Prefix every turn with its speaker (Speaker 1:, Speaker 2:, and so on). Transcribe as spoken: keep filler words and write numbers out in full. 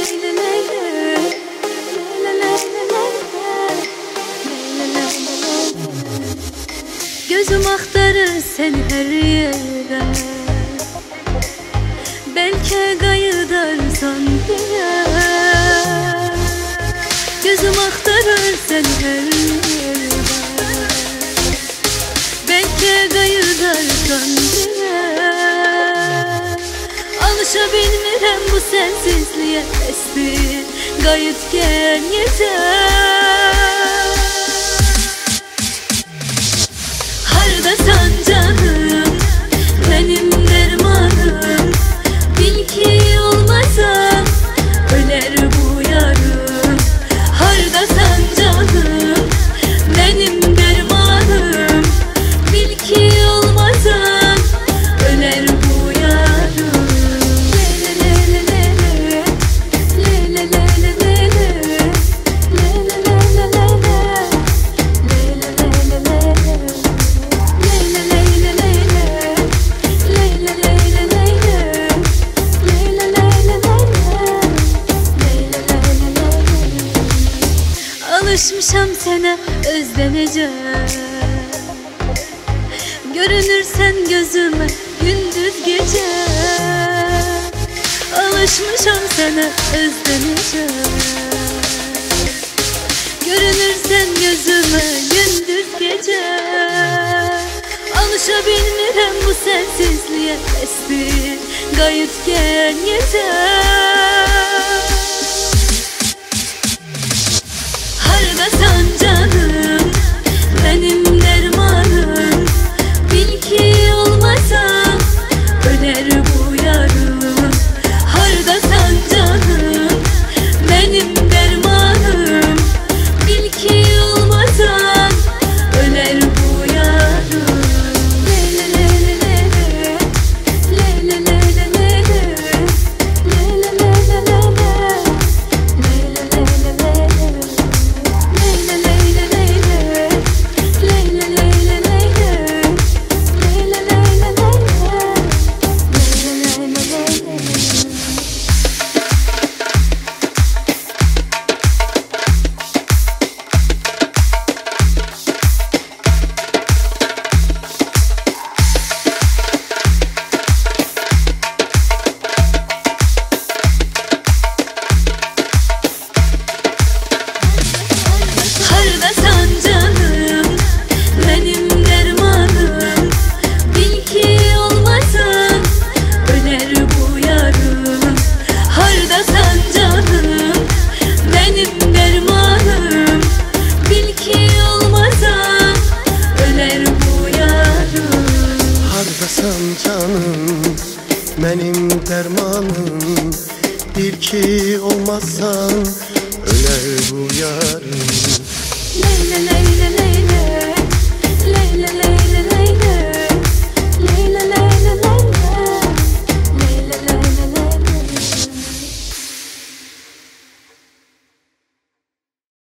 Speaker 1: Gözüm axtarır seni her yere, belki qayıdarsan diye. Gözüm axtarır seni her yere, belki qayıdarsan diye. Alışa bilmirəm bu sensizliğe, estir qayıt gəl yeter. Hardasan canım, benim dermanım, bil ki olmasam öler bu yarım. Hardasan canım, benim dermanım, bil ki olmasam öler bu yarım. Alışmışam sana özleneceğim, görünürsen gözüme gündüz gece. Alışmışam sana özleneceğim, görünürsen gözüme gündüz gece. Alışa bilmirəm bu sensizliğe, estir qayıt gəl yeter. Hardasan canım, benim dermanım, bil ki olmasam öler bu yarım. Hardasan canım, benim dermanım, bil ki olmasam öler bu yarım. Hardasan canım, benim dermanım, bil ki olmasam öler bu yarım. Hardasan canım, benim dermanım, bil ki olmasam öler bu yarım.
Speaker 2: Hardasan canım, benim dermanım, bil ki olmazsan öler bu yarım.
Speaker 1: Leyle leyle leyle, leyle leyle.